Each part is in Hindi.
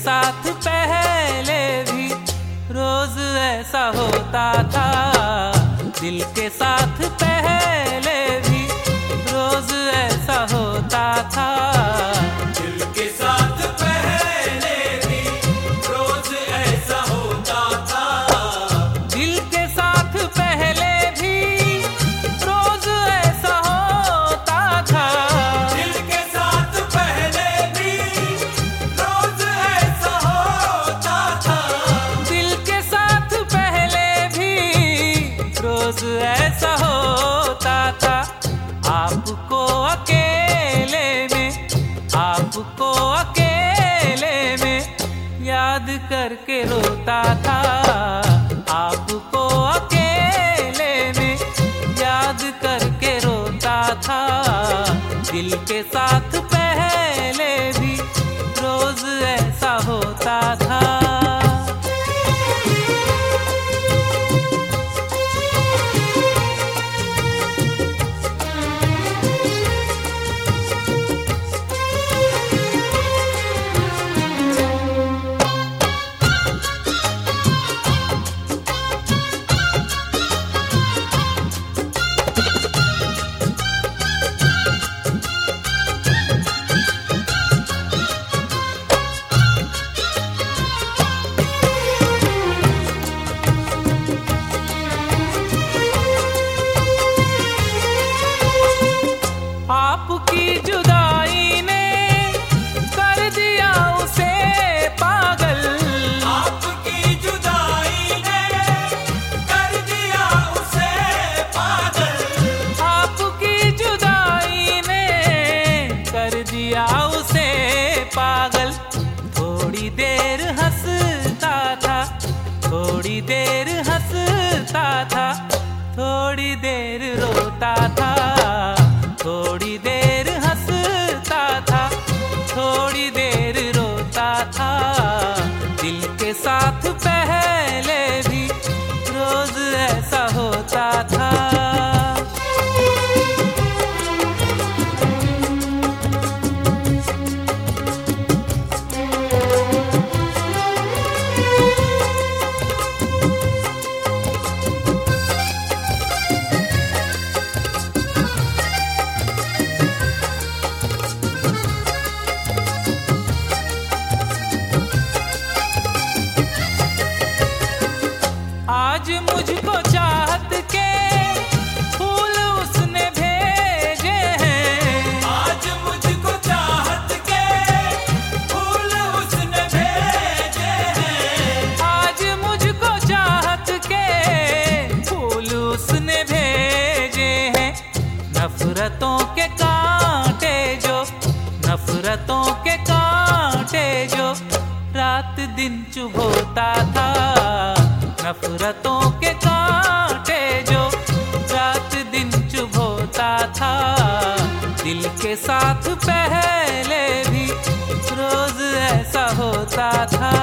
साथ पहले भी रोज ऐसा होता था। दिल के साथ पहले भी रोज ऐसा होता था। दिल के साथ पहले भी रोज ऐसा होता था। दिल के साथ पहले भी रोज ऐसा होता था। दिल के साथ पहले भी रोज ऐसा होता था। दिल के साथ पहले भी रोज ऐसा होता था। आपको अकेले में याद करके रोता था। आपको अकेले में याद करके रोता था। दिल के साथ पहले भी रोज ऐसा होता था। आपकी जुदाई ने कर दिया उसे पागल। आपकी जुदाई ने कर दिया उसे पागल। आपकी जुदाई ने कर दिया उसे पागल। थोड़ी देर हंसता था, थोड़ी देर हंसता था, थोड़ी देर रोता था। थोड़ी देर हंसता था, थोड़ी देर रोता था। दिल के साथ पहले भी रोज ऐसा होता था। आज मुझको चाहत के फूल उसने भेजे हैं। आज मुझको चाहत के फूल उसने भेजे हैं। आज मुझको चाहत के फूल उसने भेजे हैं। नफरतों के कांटे जो, नफरतों के कांटे जो रात दिन चुभोता था। नफरतों के कांटे जो रात दिन चुभोता था। दिल के साथ पहले भी रोज ऐसा होता था।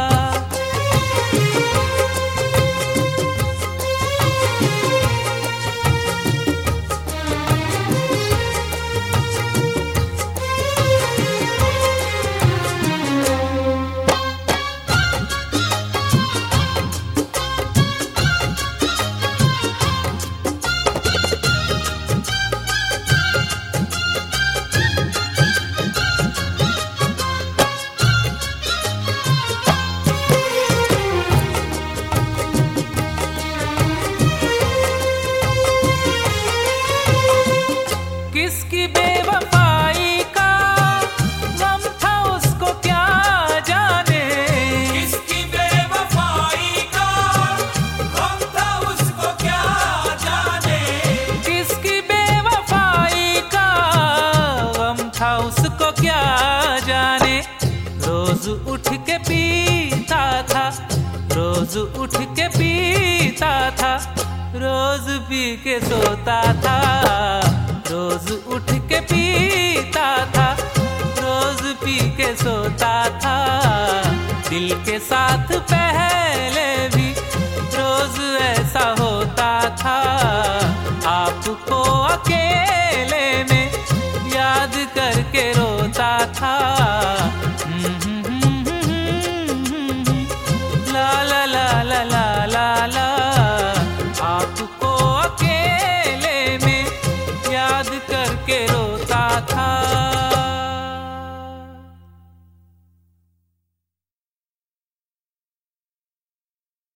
किसकी बेवफाई का गम था उसको क्या जाने। किसकी बेवफाई का गम था उसको क्या जाने। किसकी बेवफाई का गम था उसको क्या जाने। रोज उठ के पीता था, रोज उठ के पीता था, रोज पी के सोता था। रोज उठ के पीता था, रोज पी के सोता था। दिल के साथ पहले